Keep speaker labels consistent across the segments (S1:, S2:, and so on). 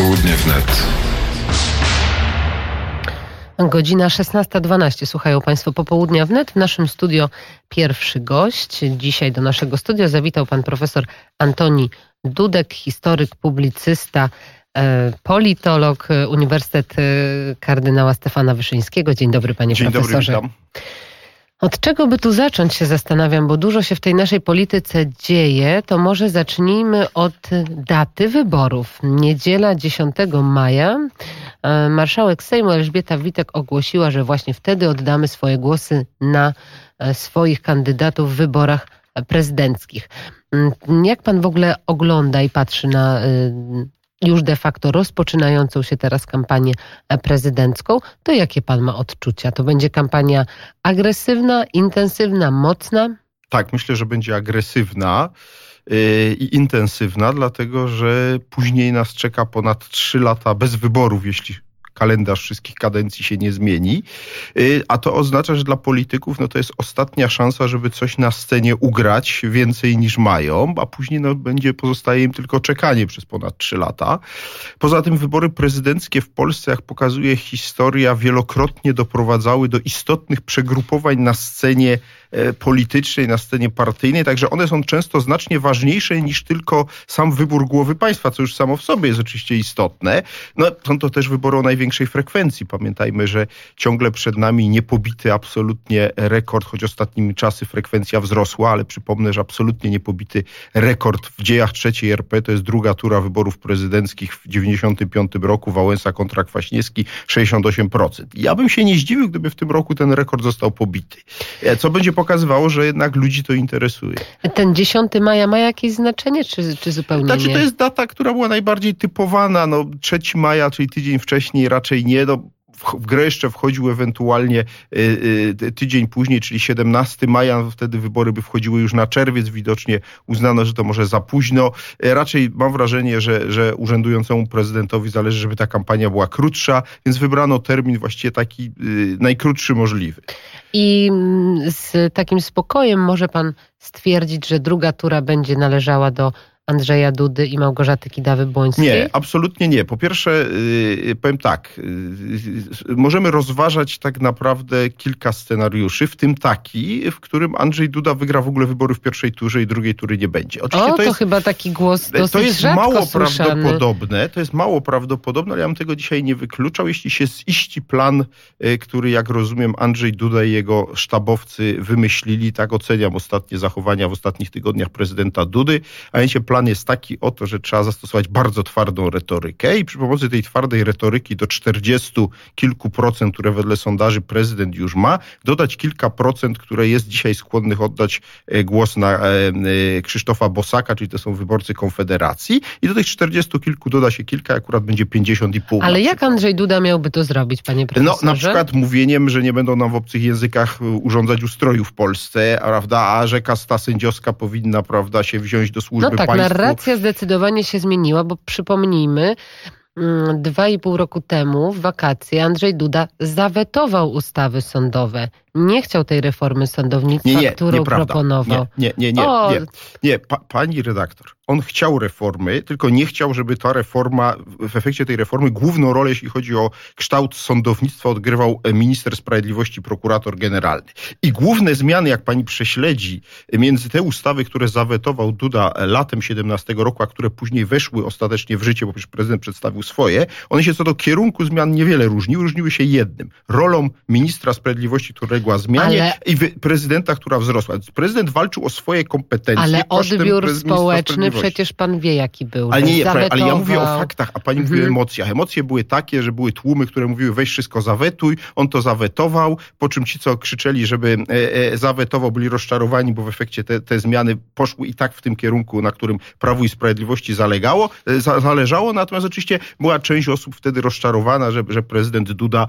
S1: Popołudnie wnet.
S2: Godzina 16:12. Słuchają Państwo Popołudnia wnet. W naszym studio pierwszy gość. Dzisiaj do naszego studia zawitał pan profesor Antoni Dudek, historyk, publicysta, politolog, Uniwersytet Kardynała Stefana Wyszyńskiego. Dzień dobry, panie profesorze.
S3: Dzień dobry, witam.
S2: Od czego by tu zacząć, się zastanawiam, bo dużo się w tej naszej polityce dzieje, to może zacznijmy od daty wyborów. Niedziela 10 maja. Marszałek Sejmu Elżbieta Witek ogłosiła, że właśnie wtedy oddamy swoje głosy na swoich kandydatów w wyborach prezydenckich. Jak pan w ogóle ogląda i patrzy na już de facto rozpoczynającą się teraz kampanię prezydencką, to jakie pan ma odczucia? To będzie kampania agresywna, intensywna, mocna?
S3: Tak, myślę, że będzie agresywna i intensywna, dlatego że później nas czeka ponad 3 lata bez wyborów, jeśli kalendarz wszystkich kadencji się nie zmieni, a to oznacza, że dla polityków to jest ostatnia szansa, żeby coś na scenie ugrać więcej niż mają, a później pozostaje im tylko czekanie przez ponad 3 lata. Poza tym wybory prezydenckie w Polsce, jak pokazuje historia, wielokrotnie doprowadzały do istotnych przegrupowań na scenie politycznej, na scenie partyjnej, także one są często znacznie ważniejsze niż tylko sam wybór głowy państwa, co już samo w sobie jest oczywiście istotne. Są to też wybory o największej frekwencji. Pamiętajmy, że ciągle przed nami niepobity absolutnie rekord, choć ostatnimi czasy frekwencja wzrosła, ale przypomnę, że absolutnie niepobity rekord w dziejach III RP to jest druga tura wyborów prezydenckich w 1995 roku, Wałęsa kontra Kwaśniewski, 68%. Ja bym się nie zdziwił, gdyby w tym roku ten rekord został pobity. Co będzie pokazywało, że jednak ludzi to interesuje.
S2: Ten 10 maja ma jakieś znaczenie, czy zupełnie nie?
S3: To jest data, która była najbardziej typowana. 3 maja, czyli tydzień wcześniej raczej nie. W grę jeszcze wchodził ewentualnie tydzień później, czyli 17 maja. Wtedy wybory by wchodziły już na czerwiec. Widocznie uznano, że to może za późno. Raczej mam wrażenie, że urzędującemu prezydentowi zależy, żeby ta kampania była krótsza, więc wybrano termin właściwie taki najkrótszy możliwy.
S2: I z takim spokojem może pan stwierdzić, że druga tura będzie należała do Andrzeja Dudy i Małgorzaty Kidawy-Błońskiej?
S3: Nie, absolutnie nie. Po pierwsze, powiem tak, możemy rozważać tak naprawdę kilka scenariuszy, w tym taki, w którym Andrzej Duda wygra w ogóle wybory w pierwszej turze i drugiej tury nie będzie.
S2: Oczywiście to jest chyba taki głos dosyć
S3: to jest
S2: rzadko
S3: mało
S2: słyszany.
S3: prawdopodobne. To jest mało prawdopodobne, ale ja bym tego dzisiaj nie wykluczał. Jeśli się ziści plan, który, jak rozumiem, Andrzej Duda i jego sztabowcy wymyślili, tak oceniam ostatnie zachowania w ostatnich tygodniach prezydenta Dudy, a mianowicie plan jest taki oto, że trzeba zastosować bardzo twardą retorykę i przy pomocy tej twardej retoryki do 40 kilku procent, które wedle sondaży prezydent już ma, dodać kilka procent, które jest dzisiaj skłonnych oddać głos na Krzysztofa Bosaka, czyli to są wyborcy Konfederacji, i do tych 40 kilku doda się kilka, akurat będzie 50,5.
S2: Ale jak Andrzej Duda miałby to zrobić, panie profesorze?
S3: Na przykład mówieniem, że nie będą nam w obcych językach urządzać ustroju w Polsce, prawda, a że kasta sędziowska powinna, prawda, się wziąć do służby państwu.
S2: Narracja zdecydowanie się zmieniła, bo przypomnijmy, 2,5 roku temu w wakacje Andrzej Duda zawetował ustawy sądowe. Nie chciał tej reformy sądownictwa, którą proponował.
S3: Nie, pani redaktor. On chciał reformy, tylko nie chciał, żeby ta reforma, w efekcie tej reformy główną rolę, jeśli chodzi o kształt sądownictwa, odgrywał minister sprawiedliwości, prokurator generalny. I główne zmiany, jak pani prześledzi, między te ustawy, które zawetował Duda latem 17 roku, a które później weszły ostatecznie w życie, bo przecież prezydent przedstawił swoje, one się co do kierunku zmian niewiele różniły. Różniły się jednym. Rolą ministra sprawiedliwości, który uległa zmianie, i prezydenta, która wzrosła. Prezydent walczył o swoje kompetencje.
S2: Ale odbiór społeczny przecież pan wie, jaki był.
S3: Ale ja mówię o faktach, a pani mówi o emocjach. Emocje były takie, że były tłumy, które mówiły: weź wszystko zawetuj. On to zawetował, po czym ci, co krzyczeli, żeby zawetował, byli rozczarowani, bo w efekcie te zmiany poszły i tak w tym kierunku, na którym Prawu i Sprawiedliwości zależało. Natomiast oczywiście była część osób wtedy rozczarowana, że prezydent Duda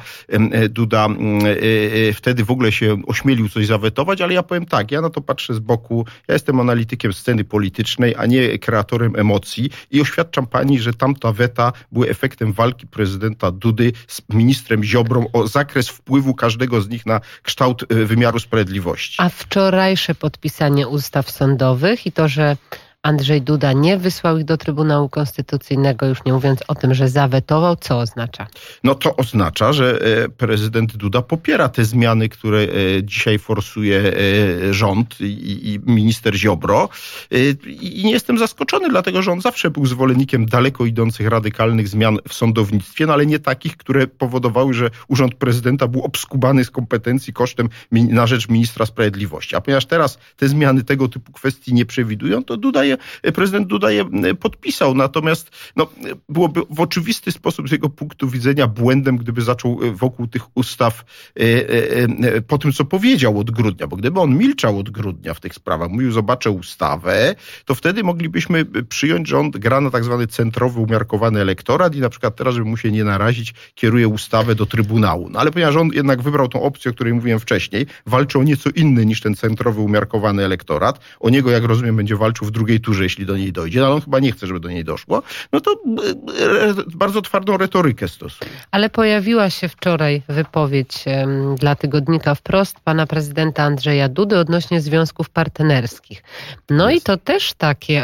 S3: wtedy w ogóle się ośmielił coś zawetować, ale ja powiem tak, ja na to patrzę z boku, ja jestem analitykiem sceny politycznej, a nie kreatorem emocji i oświadczam pani, że tamta weta były efektem walki prezydenta Dudy z ministrem Ziobrą o zakres wpływu każdego z nich na kształt wymiaru sprawiedliwości.
S2: A wczorajsze podpisanie ustaw sądowych i to, że Andrzej Duda nie wysłał ich do Trybunału Konstytucyjnego, już nie mówiąc o tym, że zawetował. Co oznacza?
S3: No to oznacza, że prezydent Duda popiera te zmiany, które dzisiaj forsuje rząd i minister Ziobro. I nie jestem zaskoczony, dlatego że on zawsze był zwolennikiem daleko idących, radykalnych zmian w sądownictwie, no ale nie takich, które powodowały, że urząd prezydenta był obskubany z kompetencji kosztem na rzecz ministra sprawiedliwości. A ponieważ teraz te zmiany tego typu kwestii nie przewidują, to prezydent Duda je podpisał. Natomiast byłoby w oczywisty sposób z jego punktu widzenia błędem, gdyby zaczął wokół tych ustaw po tym, co powiedział od grudnia, bo gdyby on milczał od grudnia w tych sprawach, mówił, zobaczę ustawę, to wtedy moglibyśmy przyjąć, że on gra na tak zwany centrowy, umiarkowany elektorat i na przykład teraz, żeby mu się nie narazić, kieruje ustawę do Trybunału. No ale ponieważ on jednak wybrał tą opcję, o której mówiłem wcześniej, walczy o nieco inny niż ten centrowy, umiarkowany elektorat. O niego, jak rozumiem, będzie walczył w drugiej turze, jeśli do niej dojdzie, ale on chyba nie chce, żeby do niej doszło. No to bardzo twardą retorykę stosuje.
S2: Ale pojawiła się wczoraj wypowiedź dla tygodnika Wprost pana prezydenta Andrzeja Dudy odnośnie związków partnerskich. No i to też takie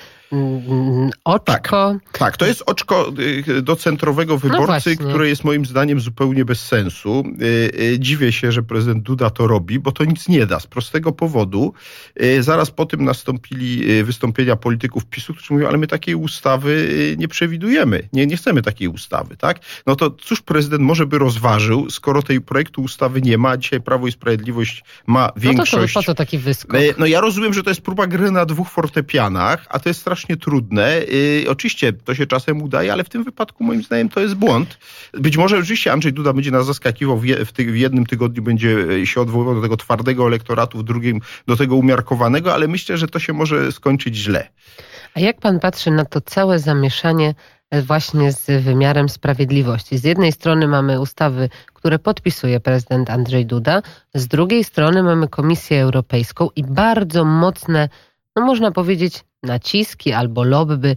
S2: oczko.
S3: Tak, to jest oczko do centrowego wyborcy, które jest moim zdaniem zupełnie bez sensu. Dziwię się, że prezydent Duda to robi, bo to nic nie da. Z prostego powodu. Zaraz po tym nastąpili wystąpienia polityków PiS-u, którzy mówią, ale my takiej ustawy nie przewidujemy. Nie chcemy takiej ustawy, tak? No to cóż prezydent może by rozważył, skoro tej projektu ustawy nie ma, a dzisiaj Prawo i Sprawiedliwość ma większość.
S2: No to po co taki wyskok?
S3: No ja rozumiem, że to jest próba gry na dwóch fortepianach, a to jest strasznie trudne. Oczywiście to się czasem udaje, ale w tym wypadku moim zdaniem to jest błąd. Być może rzeczywiście Andrzej Duda będzie nas zaskakiwał, w jednym tygodniu będzie się odwoływał do tego twardego elektoratu, w drugim do tego umiarkowanego, ale myślę, że to się może skończyć źle.
S2: A jak pan patrzy na to całe zamieszanie właśnie z wymiarem sprawiedliwości? Z jednej strony mamy ustawy, które podpisuje prezydent Andrzej Duda, z drugiej strony mamy Komisję Europejską i bardzo mocne, można powiedzieć, naciski albo lobby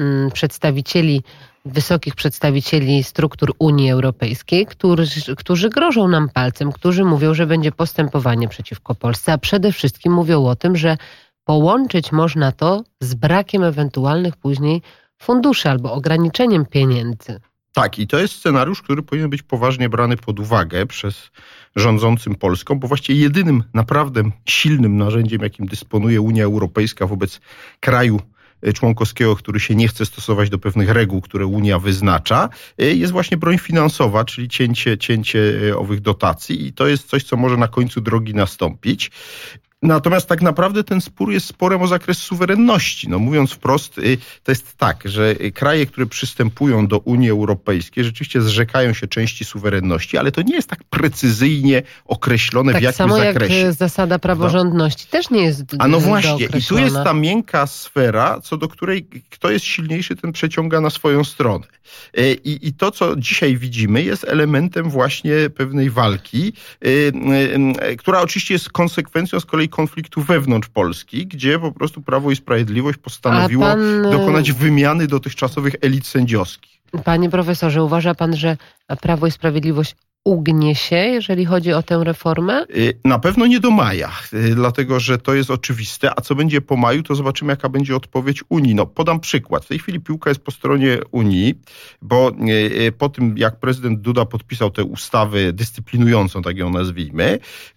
S2: wysokich przedstawicieli struktur Unii Europejskiej, którzy grożą nam palcem, którzy mówią, że będzie postępowanie przeciwko Polsce, a przede wszystkim mówią o tym, że połączyć można to z brakiem ewentualnych później funduszy albo ograniczeniem pieniędzy.
S3: Tak, i to jest scenariusz, który powinien być poważnie brany pod uwagę przez rządzącym Polską, bo właściwie jedynym naprawdę silnym narzędziem, jakim dysponuje Unia Europejska wobec kraju członkowskiego, który się nie chce stosować do pewnych reguł, które Unia wyznacza, jest właśnie broń finansowa, czyli cięcie owych dotacji i to jest coś, co może na końcu drogi nastąpić. Natomiast tak naprawdę ten spór jest sporem o zakres suwerenności. Mówiąc wprost, to jest tak, że kraje, które przystępują do Unii Europejskiej, rzeczywiście zrzekają się części suwerenności, ale to nie jest tak precyzyjnie określone, w jakim zakresie.
S2: Tak samo jak zasada praworządności też nie jest
S3: A no właśnie, i tu jest ta miękka sfera, co do której kto jest silniejszy, ten przeciąga na swoją stronę. I to, co dzisiaj widzimy, jest elementem właśnie pewnej walki, która oczywiście jest konsekwencją z kolei konfliktu wewnątrz Polski, gdzie po prostu Prawo i Sprawiedliwość postanowiło dokonać wymiany dotychczasowych elit sędziowskich.
S2: Panie profesorze, uważa pan, że Prawo i Sprawiedliwość ugnie się, jeżeli chodzi o tę reformę?
S3: Na pewno nie do maja, dlatego że to jest oczywiste, a co będzie po maju, to zobaczymy, jaka będzie odpowiedź Unii. Podam przykład. W tej chwili piłka jest po stronie Unii, bo po tym, jak prezydent Duda podpisał tę ustawę dyscyplinującą, tak ją nazwijmy,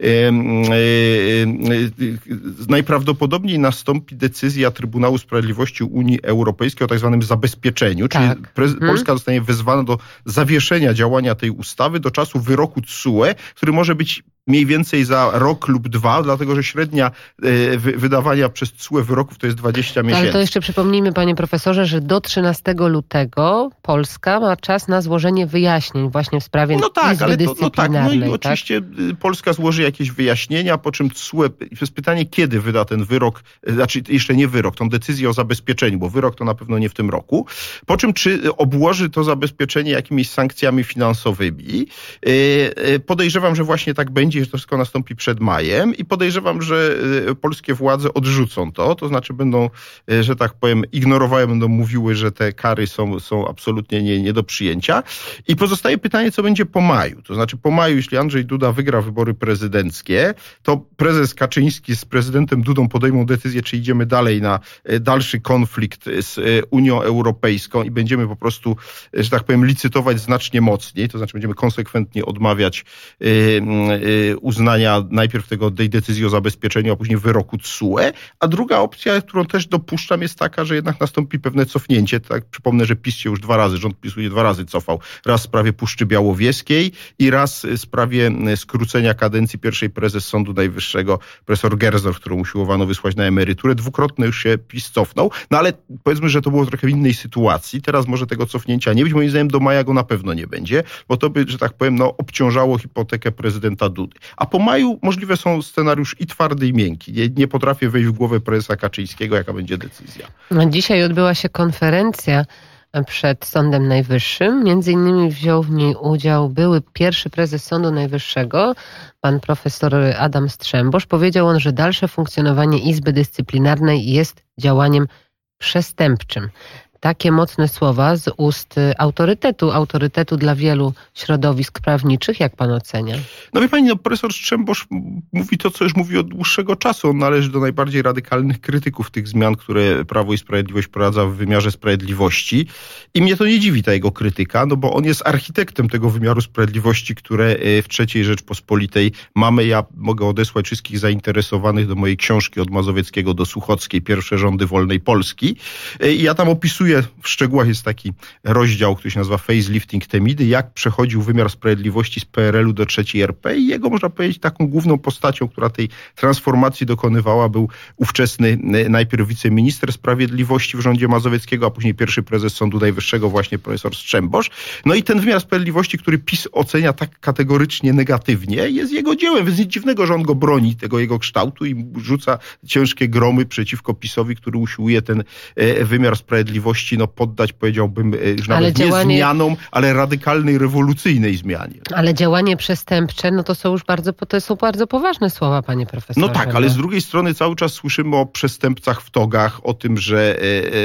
S3: najprawdopodobniej nastąpi decyzja Trybunału Sprawiedliwości Unii Europejskiej o tak zwanym zabezpieczeniu, czyli Polska zostanie wezwana do zawieszenia działania tej ustawy do czasu wyroku TSUE, który może być mniej więcej za rok lub dwa, dlatego że średnia wydawania przez TSUE wyroków to jest 20 miesięcy.
S2: Ale to jeszcze przypomnijmy, panie profesorze, że do 13 lutego Polska ma czas na złożenie wyjaśnień właśnie w sprawie Izby Dyscyplinarnej.
S3: Oczywiście Polska złoży jakieś wyjaśnienia, po czym TSUE, jest pytanie, kiedy wyda ten wyrok, znaczy jeszcze nie wyrok, tą decyzję o zabezpieczeniu, bo wyrok to na pewno nie w tym roku, po czym czy obłoży to zabezpieczenie jakimiś sankcjami finansowymi. Podejrzewam, że właśnie tak będzie, będzie, że to wszystko nastąpi przed majem i podejrzewam, że polskie władze odrzucą to, to znaczy będą, że tak powiem, ignorowały, będą mówiły, że te kary są absolutnie nie do przyjęcia. I pozostaje pytanie, co będzie po maju. To znaczy po maju, jeśli Andrzej Duda wygra wybory prezydenckie, to prezes Kaczyński z prezydentem Dudą podejmą decyzję, czy idziemy dalej na dalszy konflikt z Unią Europejską i będziemy po prostu, że tak powiem, licytować znacznie mocniej, to znaczy będziemy konsekwentnie odmawiać uznania najpierw tej decyzji o zabezpieczeniu, a później wyroku TSUE, a druga opcja, którą też dopuszczam, jest taka, że jednak nastąpi pewne cofnięcie. Tak, przypomnę, że PiS się już rząd PiS-u 2 razy cofał. Raz w sprawie Puszczy Białowieskiej i raz w sprawie skrócenia kadencji pierwszej prezes Sądu Najwyższego, profesor Gersdorf, którą usiłowano wysłać na emeryturę. Dwukrotnie już się PiS cofnął, no ale powiedzmy, że to było trochę w innej sytuacji. Teraz może tego cofnięcia nie być. Moim zdaniem do maja go na pewno nie będzie, bo to by, że tak powiem, obciążało hipotekę prezydenta Dudy. A po maju możliwe są scenariusz i twardy, i miękki. Nie potrafię wejść w głowę prezesa Kaczyńskiego, jaka będzie decyzja.
S2: Dzisiaj odbyła się konferencja przed Sądem Najwyższym. Między innymi wziął w niej udział były pierwszy prezes Sądu Najwyższego, pan profesor Adam Strzembosz. Powiedział on, że dalsze funkcjonowanie Izby Dyscyplinarnej jest działaniem przestępczym. Takie mocne słowa z ust autorytetu dla wielu środowisk prawniczych. Jak pan ocenia?
S3: No wie pani, profesor Strzembosz mówi to, co już mówi od dłuższego czasu. On należy do najbardziej radykalnych krytyków tych zmian, które Prawo i Sprawiedliwość wprowadza w wymiarze sprawiedliwości. I mnie to nie dziwi, ta jego krytyka, no bo on jest architektem tego wymiaru sprawiedliwości, które w III Rzeczpospolitej mamy. Ja mogę odesłać wszystkich zainteresowanych do mojej książki Od Mazowieckiego do Suchockiej, Pierwsze rządy wolnej Polski. I ja tam opisuję, w szczegółach jest taki rozdział, który się nazywa Facelifting Temidy, jak przechodził wymiar sprawiedliwości z PRL-u do III RP i jego, można powiedzieć, taką główną postacią, która tej transformacji dokonywała, był ówczesny najpierw wiceminister sprawiedliwości w rządzie Mazowieckiego, a później pierwszy prezes Sądu Najwyższego, właśnie profesor Strzembosz. No i ten wymiar sprawiedliwości, który PiS ocenia tak kategorycznie negatywnie, jest jego dziełem, więc nic dziwnego, że on go broni, tego jego kształtu i rzuca ciężkie gromy przeciwko PiS-owi, który usiłuje ten wymiar sprawiedliwości poddać, powiedziałbym, że nawet nie zmianom, ale radykalnej, rewolucyjnej zmianie.
S2: Ale działanie przestępcze, to są już bardzo poważne słowa, panie profesorze.
S3: No tak, ale z drugiej strony cały czas słyszymy o przestępcach w togach, o tym, że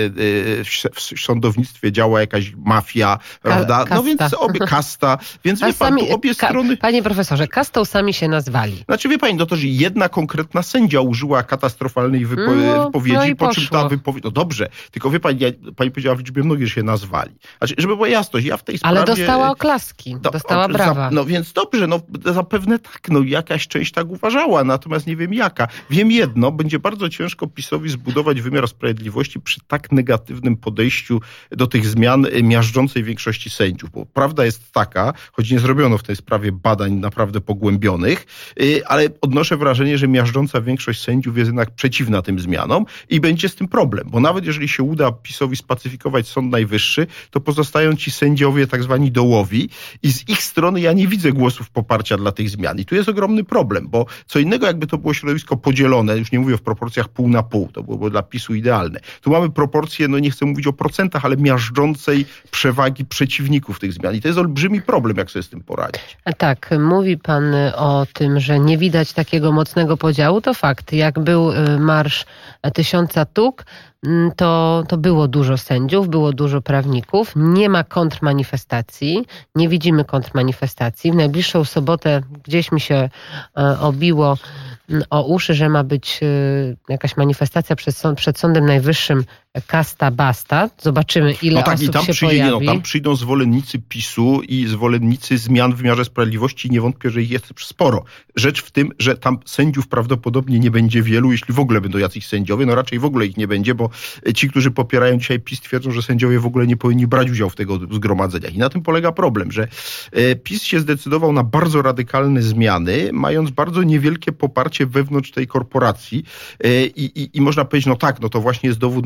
S3: w sądownictwie działa jakaś mafia, prawda?
S2: Kasta.
S3: No więc kasta, więc wie pan, tu obie strony...
S2: Panie profesorze, kastą sami się nazwali.
S3: Znaczy wie pani, to, że jedna konkretna sędzia użyła katastrofalnej wypowiedzi, po czym ta wypowiedź... No dobrze, tylko wie pani, pani powiedziała w liczbie mnogich, że się nazwali. Znaczy, żeby była jasność, ja w tej sprawie...
S2: Ale dostała oklaski, dostała brawa.
S3: No więc dobrze, zapewne tak, jakaś część tak uważała, natomiast nie wiem jaka. Wiem jedno, będzie bardzo ciężko PiS-owi zbudować wymiar sprawiedliwości przy tak negatywnym podejściu do tych zmian miażdżącej większości sędziów, bo prawda jest taka, choć nie zrobiono w tej sprawie badań naprawdę pogłębionych, ale odnoszę wrażenie, że miażdżąca większość sędziów jest jednak przeciwna tym zmianom i będzie z tym problem, bo nawet jeżeli się uda PiS-owi spacyfikować Sąd Najwyższy, to pozostają ci sędziowie tak zwani dołowi i z ich strony ja nie widzę głosów poparcia dla tych zmian. I tu jest ogromny problem, bo co innego jakby to było środowisko podzielone, już nie mówię w proporcjach pół na pół, to byłoby dla PiS-u idealne. Tu mamy proporcje, nie chcę mówić o procentach, ale miażdżącej przewagi przeciwników tych zmian. I to jest olbrzymi problem, jak sobie z tym poradzić.
S2: Tak, mówi pan o tym, że nie widać takiego mocnego podziału, to fakt. Jak był Marsz 1000 Tuk, to było dużo sędziów, było dużo prawników, nie ma kontrmanifestacji, nie widzimy kontrmanifestacji. W najbliższą sobotę gdzieś mi się obiło o uszy, że ma być jakaś manifestacja przed Sądem Najwyższym Kasta Basta. Zobaczymy, ile osób się pojawi.
S3: Tam przyjdą zwolennicy PiS-u i zwolennicy zmian w wymiarze sprawiedliwości. Nie wątpię, że ich jest sporo. Rzecz w tym, że tam sędziów prawdopodobnie nie będzie wielu, jeśli w ogóle będą jacyś sędziowie. Raczej w ogóle ich nie będzie, bo ci, którzy popierają dzisiaj PiS, twierdzą, że sędziowie w ogóle nie powinni brać udziału w tego zgromadzeniach. I na tym polega problem, że PiS się zdecydował na bardzo radykalne zmiany, mając bardzo niewielkie poparcie wewnątrz tej korporacji. I można powiedzieć, to właśnie jest dowód na to, że ona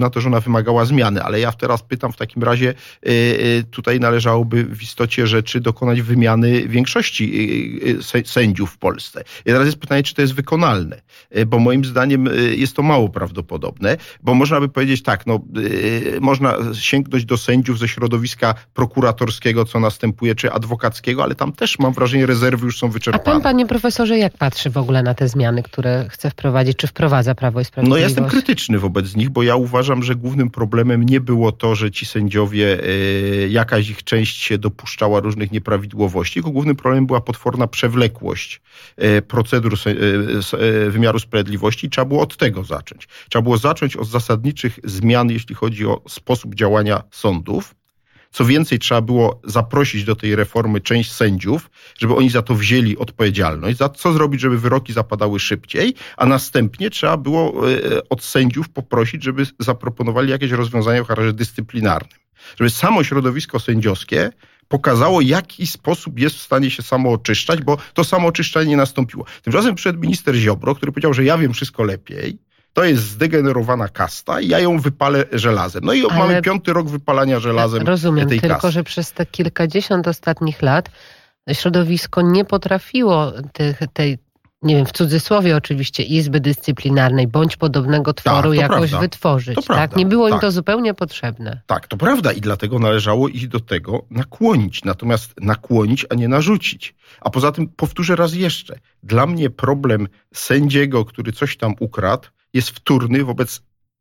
S3: wymagała zmiany. Ale ja teraz pytam w takim razie, tutaj należałoby w istocie rzeczy dokonać wymiany większości sędziów w Polsce. I teraz jest pytanie, czy to jest wykonalne, bo moim zdaniem jest to mało prawdopodobne, bo można by powiedzieć tak, można sięgnąć do sędziów ze środowiska prokuratorskiego, co następuje, czy adwokackiego, ale tam też mam wrażenie rezerwy już są wyczerpane.
S2: A pan, panie profesorze, jak patrzy w ogóle na te zmiany, które chce wprowadzić, czy wprowadza Prawo i Sprawiedliwość?
S3: Ja jestem krytyczny wobec nich, bo ja uważam, że głównym problemem nie było to, że ci sędziowie, jakaś ich część się dopuszczała różnych nieprawidłowości, tylko głównym problemem była potworna przewlekłość procedur wymiaru sprawiedliwości i trzeba było od tego zacząć. Trzeba było zacząć od zasadniczych zmian, jeśli chodzi o sposób działania sądów. Co więcej, trzeba było zaprosić do tej reformy część sędziów, żeby oni za to wzięli odpowiedzialność, za co zrobić, żeby wyroki zapadały szybciej, a następnie trzeba było od sędziów poprosić, żeby zaproponowali jakieś rozwiązania w charakterze dyscyplinarnym. Żeby samo środowisko sędziowskie pokazało, w jaki sposób jest w stanie się samooczyszczać, bo to samooczyszczanie nie nastąpiło. Tymczasem przyszedł minister Ziobro, który powiedział, że ja wiem wszystko lepiej. To jest zdegenerowana kasta i ja ją wypalę żelazem. I mamy 5. rok wypalania żelazem
S2: rozumiem,
S3: tej
S2: tylko
S3: kasty.
S2: że przez te kilkadziesiąt ostatnich lat środowisko nie potrafiło tej, nie wiem, w cudzysłowie oczywiście, Izby Dyscyplinarnej bądź podobnego tworu jakoś wytworzyć. Tak? Nie było im to zupełnie potrzebne.
S3: Tak, to prawda i dlatego należało ich do tego nakłonić. Natomiast nakłonić, a nie narzucić. A poza tym powtórzę raz jeszcze. Dla mnie problem sędziego, który coś tam ukradł, jest wtórny wobec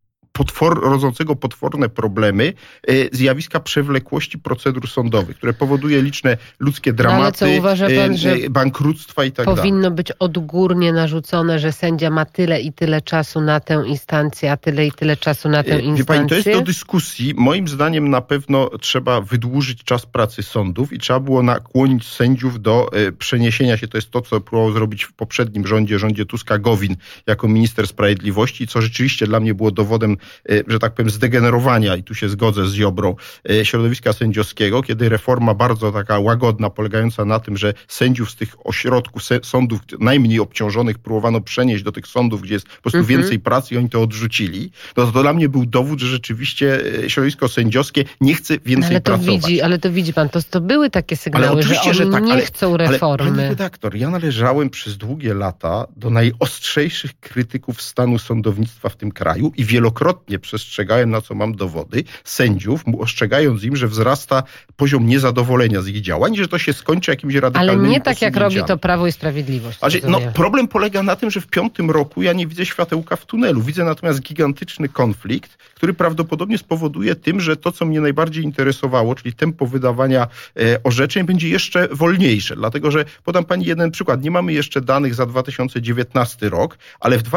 S3: rodzącego potworne problemy zjawiska przewlekłości procedur sądowych, które powoduje liczne ludzkie dramaty,
S2: ale co uważa pan, że
S3: bankructwa i tak dalej.
S2: Powinno być odgórnie narzucone, że sędzia ma tyle i tyle czasu na tę instancję, a tyle i tyle czasu na tę instancję?
S3: Wie pani, to jest do dyskusji. Moim zdaniem na pewno trzeba wydłużyć czas pracy sądów i trzeba było nakłonić sędziów do przeniesienia się. To jest to, co próbował zrobić w poprzednim rządzie Tuska-Gowin jako minister sprawiedliwości, co rzeczywiście dla mnie było dowodem, że tak powiem, zdegenerowania, i tu się zgodzę z Ziobrą, środowiska sędziowskiego, kiedy reforma bardzo taka łagodna, polegająca na tym, że sędziów z tych ośrodków, sądów najmniej obciążonych próbowano przenieść do tych sądów, gdzie jest po prostu więcej pracy i oni to odrzucili, to dla mnie był dowód, że rzeczywiście środowisko sędziowskie nie chce więcej pracować.
S2: Ale to widzi pan, to były takie sygnały, że oni nie chcą reformy.
S3: Ale pani redaktor, ja należałem przez długie lata do najostrzejszych krytyków stanu sądownictwa w tym kraju i wielokrotnie przestrzegałem, na co mam dowody, sędziów, ostrzegając im, że wzrasta poziom niezadowolenia z ich działań, że to się skończy jakimś radykalnym
S2: Ale nie tak, jak robi to Prawo i Sprawiedliwość.
S3: Problem polega na tym, że w 5. roku ja nie widzę światełka w tunelu. Widzę natomiast gigantyczny konflikt, który prawdopodobnie spowoduje tym, że to, co mnie najbardziej interesowało, czyli tempo wydawania orzeczeń, będzie jeszcze wolniejsze. Dlatego, że podam pani jeden przykład. Nie mamy jeszcze danych za 2019 rok, ale w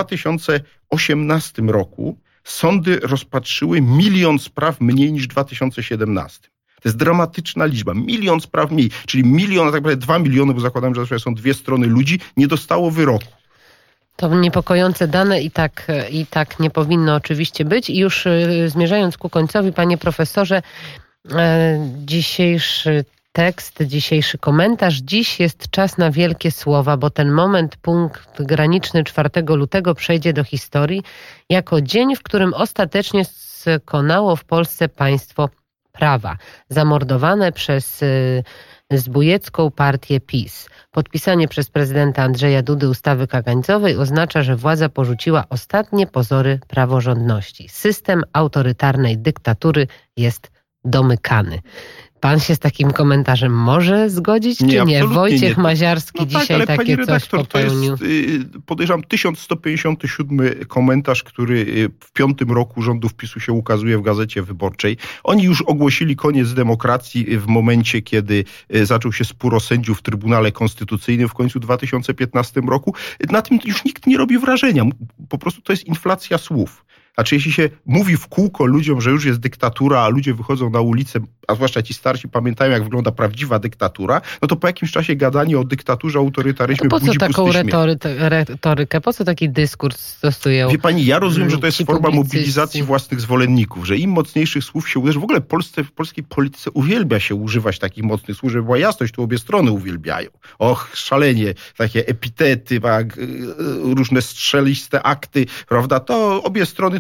S3: 2018 roku sądy rozpatrzyły 1 milion spraw mniej niż w 2017. To jest dramatyczna liczba. 1 milion spraw mniej, czyli 1 milion, a tak naprawdę 2 miliony, bo zakładam, że są 2 strony ludzi, nie dostało wyroku.
S2: To niepokojące dane i tak nie powinno oczywiście być. I już zmierzając ku końcowi, panie profesorze, dzisiejszy tekst, dzisiejszy komentarz. Dziś jest czas na wielkie słowa, bo ten moment, punkt graniczny 4 lutego przejdzie do historii jako dzień, w którym ostatecznie skonało w Polsce państwo prawa, zamordowane przez zbójecką partię PiS. Podpisanie przez prezydenta Andrzeja Dudy ustawy kagańcowej oznacza, że władza porzuciła ostatnie pozory praworządności. System autorytarnej dyktatury jest domykany. Pan się z takim komentarzem może zgodzić, czy nie? Wojciech Maziarski dzisiaj takie coś popełnił.
S3: To jest, podejrzewam, 1157 komentarz, który w 5. roku rządów PiS-u się ukazuje w Gazecie Wyborczej. Oni już ogłosili koniec demokracji w momencie, kiedy zaczął się spór o sędziów w Trybunale Konstytucyjnym w końcu 2015 roku. Na tym już nikt nie robi wrażenia. Po prostu to jest inflacja słów. Znaczy, jeśli się mówi w kółko ludziom, że już jest dyktatura, a ludzie wychodzą na ulicę, a zwłaszcza ci starsi pamiętają, jak wygląda prawdziwa dyktatura, no to po jakimś czasie gadanie o dyktaturze, autorytaryzmie budzi pusty śmiech.
S2: Po co taką retorykę? Po co taki dyskurs stosują?
S3: Wie pani, ja rozumiem, że to jest forma mobilizacji własnych zwolenników, że im mocniejszych słów się uderzy. W ogóle w polskiej polityce uwielbia się używać takich mocnych słów, żeby była jasność, tu obie strony uwielbiają. Och, szalenie, takie epitety, różne strzeliste akty, prawda? To obie strony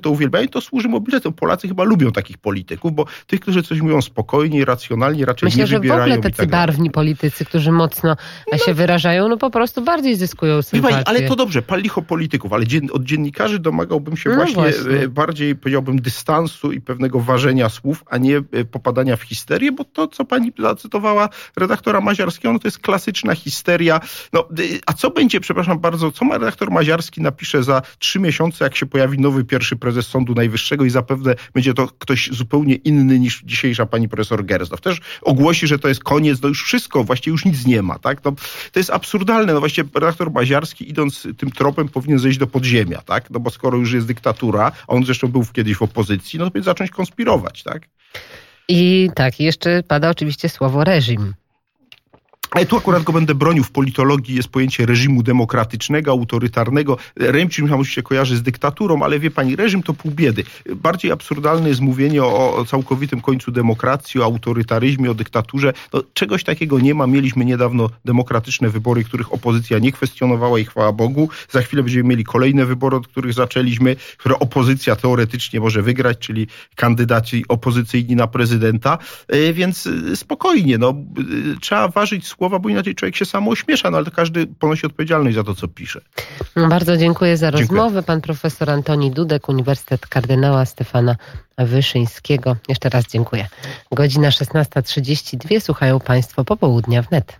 S3: to uwielbiają, to służy mobilizacją. Polacy chyba lubią takich polityków, bo tych, którzy coś mówią spokojnie, racjonalnie, raczej nie wybierają.
S2: Myślę, że w ogóle tacy barwni politycy, którzy mocno się wyrażają, no po prostu bardziej zyskują sympatię.
S3: Ale to dobrze, pal licho polityków, ale od dziennikarzy domagałbym się właśnie bardziej, powiedziałbym, dystansu i pewnego ważenia słów, a nie popadania w histerię, bo to, co pani zacytowała redaktora Maziarskiego, no to jest klasyczna histeria. No, a co będzie, przepraszam bardzo, co ma redaktor Maziarski napisze za 3 miesiące, jak się pojawi nowy pierwszy prezes Sądu Najwyższego i zapewne będzie to ktoś zupełnie inny niż dzisiejsza pani profesor Gersdorf. Też ogłosi, że to jest koniec, no już wszystko, właściwie już nic nie ma, tak? No, to jest absurdalne. No właściwie redaktor Maziarski, idąc tym tropem, powinien zejść do podziemia, tak? No bo skoro już jest dyktatura, a on zresztą był kiedyś w opozycji, no to powinien zacząć konspirować, tak?
S2: I tak, jeszcze pada oczywiście słowo reżim.
S3: Ale tu akurat go będę bronił. W politologii jest pojęcie reżimu demokratycznego, autorytarnego. Reżim nam się kojarzy z dyktaturą, ale wie pani, reżim to pół biedy. Bardziej absurdalne jest mówienie o całkowitym końcu demokracji, o autorytaryzmie, o dyktaturze. No, czegoś takiego nie ma. Mieliśmy niedawno demokratyczne wybory, których opozycja nie kwestionowała i chwała Bogu. Za chwilę będziemy mieli kolejne wybory, od których zaczęliśmy, które opozycja teoretycznie może wygrać, czyli kandydaci opozycyjni na prezydenta. Więc spokojnie, no, trzeba ważyć słowa, bo inaczej człowiek się samo ośmiesza, no ale każdy ponosi odpowiedzialność za to, co pisze.
S2: Bardzo dziękuję za rozmowę. Pan profesor Antoni Dudek, Uniwersytet Kardynała Stefana Wyszyńskiego. Jeszcze raz dziękuję. Godzina 16:32. Słuchają Państwo Popołudnia wnet.